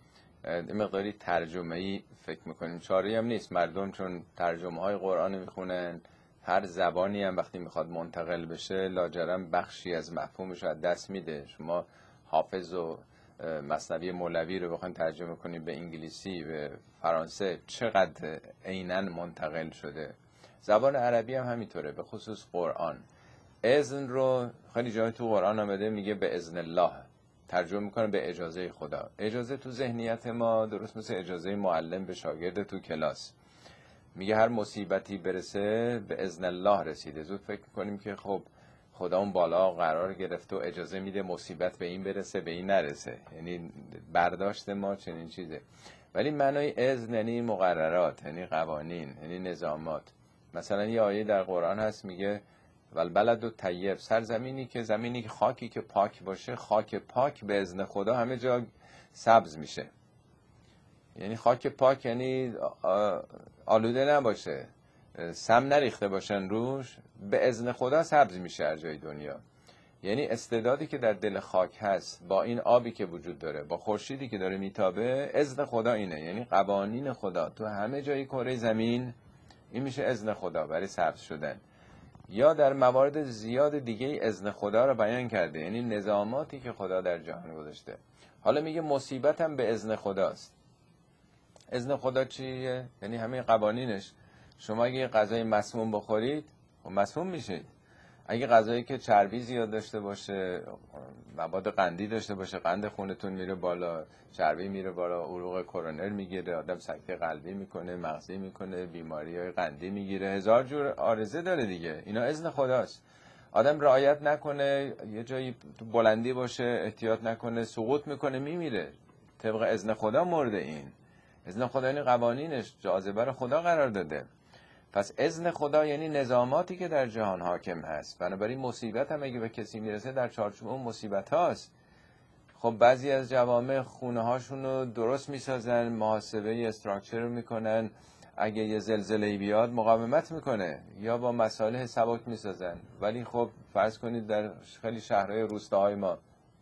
S2: مقداری ترجمه‌ای فکر میکنیم، چاره‌ای هم نیست. مردم چون ترجمه های قرآن میخونن، هر زبانی هم وقتی میخواد منتقل بشه لاجرم بخشی از مفهومش رو از دست میده. شما حافظ و مثنوی مولوی رو بخواید ترجمه کنید به انگلیسی، به فرانسه، چقدر عیناً منتقل شده. زبان عربی هم همینطوره، به خصوص قرآن. اذن رو خیلی جای تو قرآن آمده میگه به اذن الله، ترجمه میکنه به اجازه خدا. اجازه تو ذهنیت ما درست مثل اجازه معلم به شاگرد تو کلاس. میگه هر مصیبتی برسه به اذن الله رسیده. زود فکر میکنیم که خب خدا اون بالا قرار گرفته و اجازه میده مصیبت به این برسه به این نرسه، یعنی برداشت ما چنین چیزه. ولی معنای اذن یعنی مقررات، یعنی قوانین، یعنی نظامات. مثلا یه آیه در قرآن هست میگه والبلد الطیب، سرزمینی که زمینی که خاکی که پاک باشه، خاک پاک به اذن خدا همه جا سبز میشه. یعنی خاک پاک یعنی آلوده نباشه، سم نریخته باشن روش، به اذن خدا سبز میشه هر جای دنیا. یعنی استعدادی که در دل خاک هست با این آبی که وجود داره، با خورشیدی که داره میتابه، اذن خدا اینه. یعنی قوانین خدا تو همه جای کره زمین، این میشه اذن خدا برای سبز شدن. یا در موارد زیاد دیگه اذن خدا رو بیان کرده، یعنی نظاماتی که خدا در جهان گذاشته. حالا میگه مصیبت هم به اذن خداست. اذن خدا چیه؟ یعنی همه قوانینش. شما اگه غذای مسموم بخورید خب مسموم میشید. اگه غذایی که چربی زیاد داشته باشه، مواد قندی داشته باشه، قند خونتون میره بالا، چربی میره بالا، عروق کرونر میگیره، آدم سکته قلبی میکنه، مغزی میکنه، بیماری‌های قندی میگیره، هزار جور عارضه داره دیگه. اینا اذن خداست. آدم رعایت نکنه، یه جایی تو بلندی باشه، احتیاط نکنه، سقوط میکنه، میمیره. طبق اذن خدا مرده. این اذن خدا یعنی قوانینش، جاذبه رو خدا قرار داده. پس اذن خدا یعنی نظاماتی که در جهان حاکم هست. بنابراین مصیبت هم اگه به کسی میرسه در چارچوب اون مصیبت هاست. خب بعضی از جوامع خونه هاشون رو درست میسازن، محاسبه استراکچر رو میکنن، اگه یه زلزله بیاد مقاومت میکنه، یا با مصالح سبک میسازن. ولی خب فرض کنید در خیلی شهرهای روستاهای ما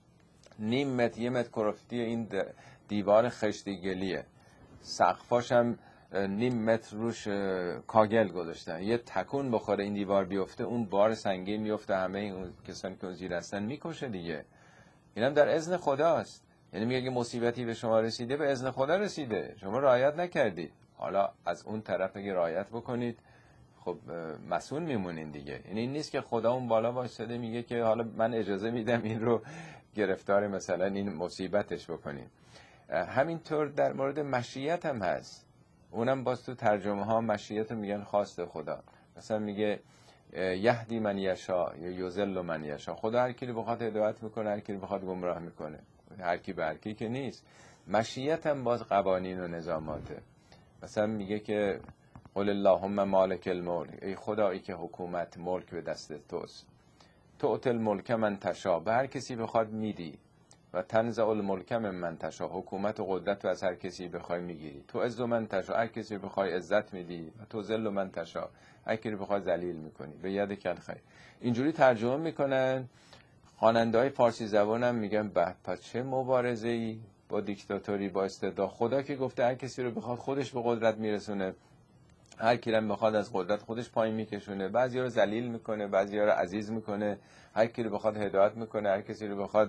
S2: نیم متر یه متر کرفتی این دیوار خشتی گلیه، سقفاش هم نیم متر روش کاگل گذاشتن، یه تکون بخوره این دیوار بیفته، اون بار سنگین میفته، همه اون کسانی که اون زیر هستن میکشه دیگه. اینم در اذن خداست. یعنی میگه مصیبتی به شما رسیده به اذن خدا رسیده، شما رعایت نکردید. حالا از اون طرف اگه رعایت بکنید خب مسئول میمونین دیگه. یعنی این نیست که خدا اون بالا وایساده میگه که حالا من اجازه میدم این رو گرفتار مثلا این مصیبتش بکنیم. همینطور در مورد مشیت هم هست. اونم باز تو ترجمه ها مشیت رو میگن خواست خدا. مثلا میگه یهدی من یشا یا یذل من یشا، خدا هر کی رو بخواد هدایت میکنه، هر کی رو بخواد گمراه میکنه، هر کی به هر کی که نیست. مشیت هم باز قوانین و نظاماته. مثلا میگه که قل اللهم مالک الملک، ای خدایی که حکومت ملک به دست توست، تؤتی الملک من تشاء، به هر کسی بخواد میدی، و تنزع الملک من تشاء، حکومت و قدرت رو از هر کسی بخوای میگیری، تو عز من تشاء، هر کسی بخوای عزت میدی، و تو ذل من تشاء، هر کی رو بخوای ذلیل میکنی، به ید کل خیر. اینجوری ترجمه میکنن. خواننده‌های فارسی زبان هم میگن به پس چه مبارزه‌ای با دیکتاتوری، با استبداد. خدا که گفته هر کسی رو بخواد خودش به قدرت میرسونه، هر کی رو بخواد از قدرت خودش پایین میکشونه، بعضیا رو ذلیل میکنه، بعضیا رو عزیز میکنه، هر کی رو بخواد هدایت میکنه، هر کسی رو بخواد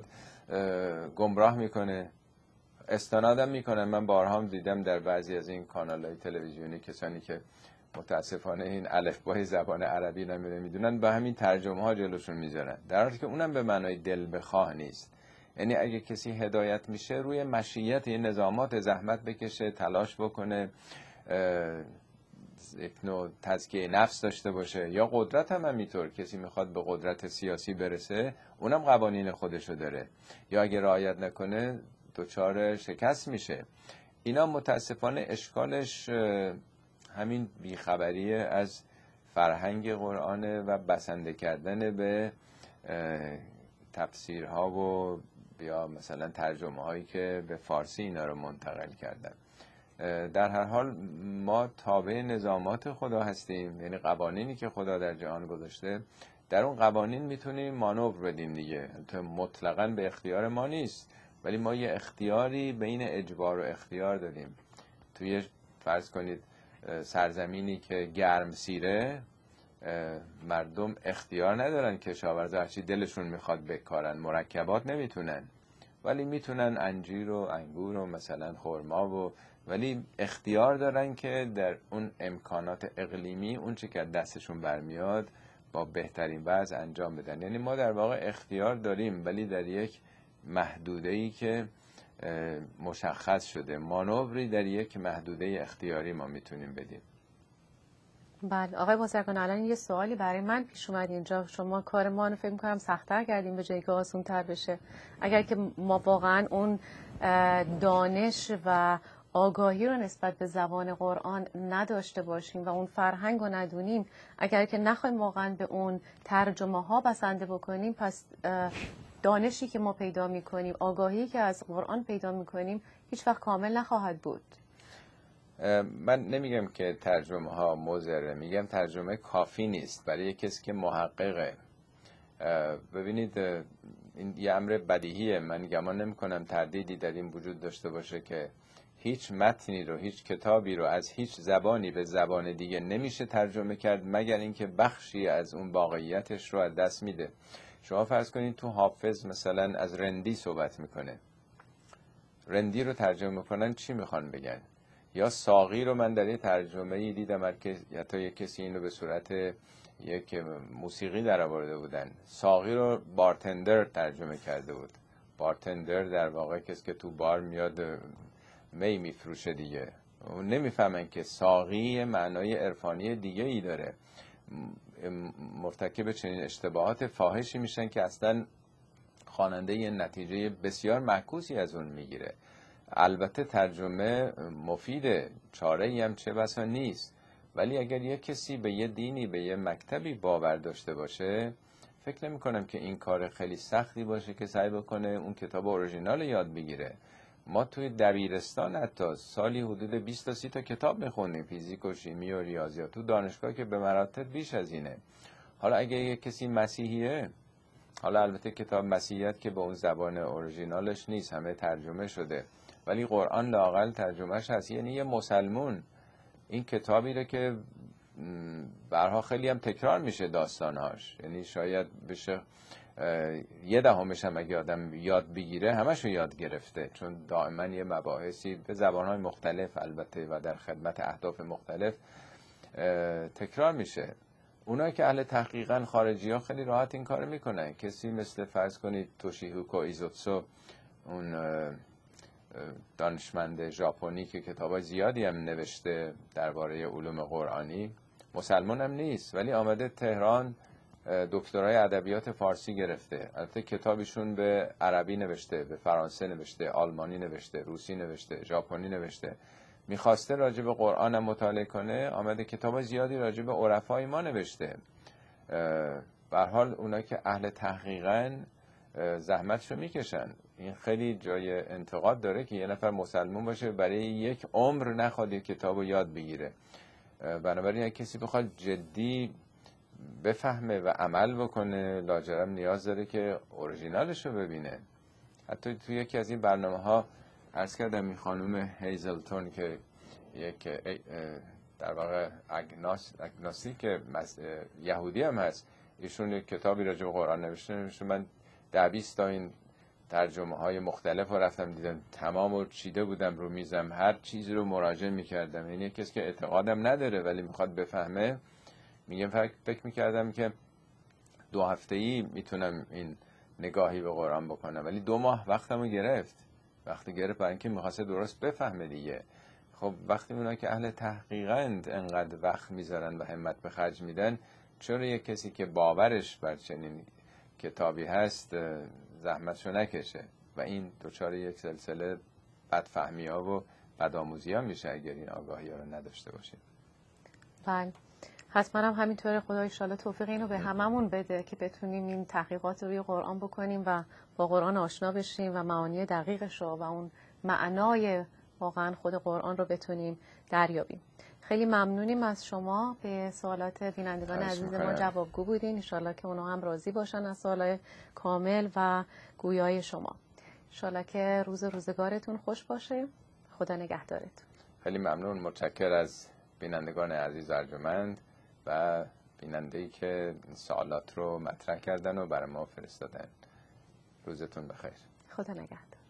S2: گمراه میکنه. استنادم میکنن. من بارها هم دیدم در بعضی از این کانال‌های تلویزیونی کسانی که متاسفانه این الفبای زبان عربی نمیدونن به همین ترجمه ها جلوشون میذارن، در حالی که اونم به معنای دل بخواه نیست. یعنی اگه کسی هدایت میشه روی مشیت این نظامات زحمت بکشه، تلاش بکنه، یک نوع تزکیه نفس داشته باشه، یا قدرت هم همینطور. کسی میخواد به قدرت سیاسی برسه، اونم قوانین خودشو داره، یا اگه رعایت نکنه دچار شکست میشه. اینا متاسفانه اشکالش همین بیخبری از فرهنگ قرآن و بسنده کردن به تفسیرها و یا مثلا ترجمه هایی که به فارسی اینا رو منتقل کردن. در هر حال ما تابع نظامات خدا هستیم، یعنی قوانینی که خدا در جهان گذاشته، در اون قوانین میتونیم مانور بدیم دیگه. مطلقاً به اختیار ما نیست، ولی ما یه اختیاری بین اجبار و اختیار داریم. توی فرض کنید سرزمینی که گرم سیره، مردم اختیار ندارن کشاورزا هرچی دلشون میخواد بکارن، مرکبات نمیتونن، ولی میتونن انجیر و انگور و مثلا خرما و، ولی اختیار دارن که در اون امکانات اقلیمی اون چه که دستشون برمیاد با بهترین وضع انجام بدن. یعنی ما در واقع اختیار داریم، ولی در یک محدوده‌ای که مشخص شده، مانوری در یک محدوده اختیاری ما میتونیم بدیم.
S1: بله آقای بازرگان، الان یه سوالی برای من پیش اومد اینجا. شما کار ما رو فکر می‌کنم سخت‌تر کردیم به جایی که آسان‌تر بشه. اگر که ما واقعا اون دانش و آگاهی رو نسبت به زبان قرآن نداشته باشیم و اون فرهنگ رو ندونیم، اگر که نخوایم واقعا به اون ترجمه ها بسنده بکنیم، پس دانشی که ما پیدا می‌کنیم، آگاهی که از قرآن پیدا می‌کنیم، هیچ وقت کامل نخواهد بود.
S2: من نمیگم که ترجمه ها مضره، میگم ترجمه کافی نیست برای کسی که محققه. ببینید این یه امر بدیهیه، من گمان نمی کنم تردیدی در این وجود داشته باشه که هیچ متنی رو، هیچ کتابی رو از هیچ زبانی به زبان دیگه نمیشه ترجمه کرد مگر اینکه بخشی از اون واقعیتش رو از دست میده. شما فرض کنید تو حافظ مثلا از رندی صحبت میکنه، رندی رو ترجمه میکنن چی میخوان بگن؟ یا ساقی رو من در یه ترجمه‌ای دیدم که حتی یک کسی اینو به صورت یک موسیقی در آورده بودن، ساقی رو بارتندر ترجمه کرده بود. بارتندر در واقع کسی که تو بار میاد می میفروشه دیگه. اون نمیفهمن که ساقی معنای عرفانی دیگه ای داره. مرتکب چنین اشتباهات فاحشی میشن که اصلا خواننده یه نتیجه بسیار معکوسی از اون میگیره. البته ترجمه مفیده، چاره‌ای هم چه بسا نیست، ولی اگر یک کسی به یه دینی، به یه مکتبی باور داشته باشه، فکر نمی کنم که این کار خیلی سختی باشه که سعی بکنه اون کتاب اورژینال یاد بگیره. ما توی دبیرستان حتی سالی حدود بیست تا سی تا کتاب میخونیم، فیزیک و شیمی و ریاضیات، تو دانشگاه که به مراتب بیش از اینه. حالا اگه یک کسی مسیحیه، حالا البته کتاب مسیحیت که به اون زبان اورژینالش نیست، همه ترجمه شده، ولی قرآن لااقل ترجمهش هست. یعنی یه مسلمون این کتابی رو که برها خیلی هم تکرار میشه داستانهاش، یعنی شاید بشه یه دهمش هم اگه آدم یاد بگیره همشو یاد گرفته، چون دائما یه مباحثی به زبانهای مختلف البته و در خدمت اهداف مختلف تکرار میشه. اونایی که اهل تحقیقاً خارجی ها خیلی راحت این کارو میکنن. کسی مثل فرض کنید توشیهوکو ایزوتسو، اون دانشمند ژاپنی که کتابای زیادی هم نوشته درباره علوم قرآنی، مسلمان هم نیست ولی آمده تهران دکترای ادبیات فارسی گرفته. البته کتابشون به عربی نوشته، به فرانسه نوشته، آلمانی نوشته، روسی نوشته، ژاپنی نوشته. میخواسته راجع به قرآن هم مطالعه کنه، آمده کتاب زیادی راجع به عرفای ما نوشته. به هر حال اونایی که اهل تحقیقاً زحمتشو میکشن. این خیلی جای انتقاد داره که یه نفر مسلمان باشه برای یک عمر نخواد یک کتابو یاد بگیره. بنابراین اگه کسی بخواد جدی بفهمه و عمل بکنه، لاجرم نیاز داره که اورژینالشو ببینه. حتی توی یکی از این برنامه ها عرض کردم این خانم هیزلتون که یک در واقع اگناستیک یهودی هم هست، ایشون یک کتابی راجع به قرآن نوشته. نوشته من ده بیست تا این ترجمه های مختلف رو رفتم دیدم، تمام رو چیده بودم رو میزم، هر چیزی رو مراجعه میکردم. یعنی کسی که اعتقادم نداره ولی میخواد بفهمه، میگم فکر میکردم که دو هفته‌ای میتونم این نگاهی به قرآن بکنم، ولی دو ماه وقتمو گرفت. وقتی گرفت برای اینکه میخواسته درست بفهمه دیگه. خب وقتی اونا که اهل تحقیقاند انقدر وقت میذارن و همت به خرج میدن، چرا یک کسی که باورش بر چنین کتابی هست زحمتشو نکشه؟ و این دوچار یک سلسله بدفهمی ها و بدآموزی ها میشه اگر این آگاهی ها رو نداشته باشیم.
S1: بله حتما هم همینطوره. خدا ان شاءالله توفیق اینو به هممون بده که بتونیم این تحقیقات روی قرآن بکنیم و با قرآن آشنا بشیم و معانی دقیقش رو و اون معنای واقعا خود قرآن رو بتونیم دریابیم. خیلی ممنونیم از شما، به سوالات بینندگان عزیز ما جوابگو بودین. انشالله که اونا هم راضی باشن از سوالات کامل و گویای شما. انشالله که روز روزگارتون خوش باشه. خدا نگهدارتون.
S2: خیلی ممنون، متشکر از بینندگان عزیز ارجمند و بیننده‌ای که سوالات رو مطرح کردن و برای ما فرستادن. روزتون بخیر.
S1: خدا نگهدار.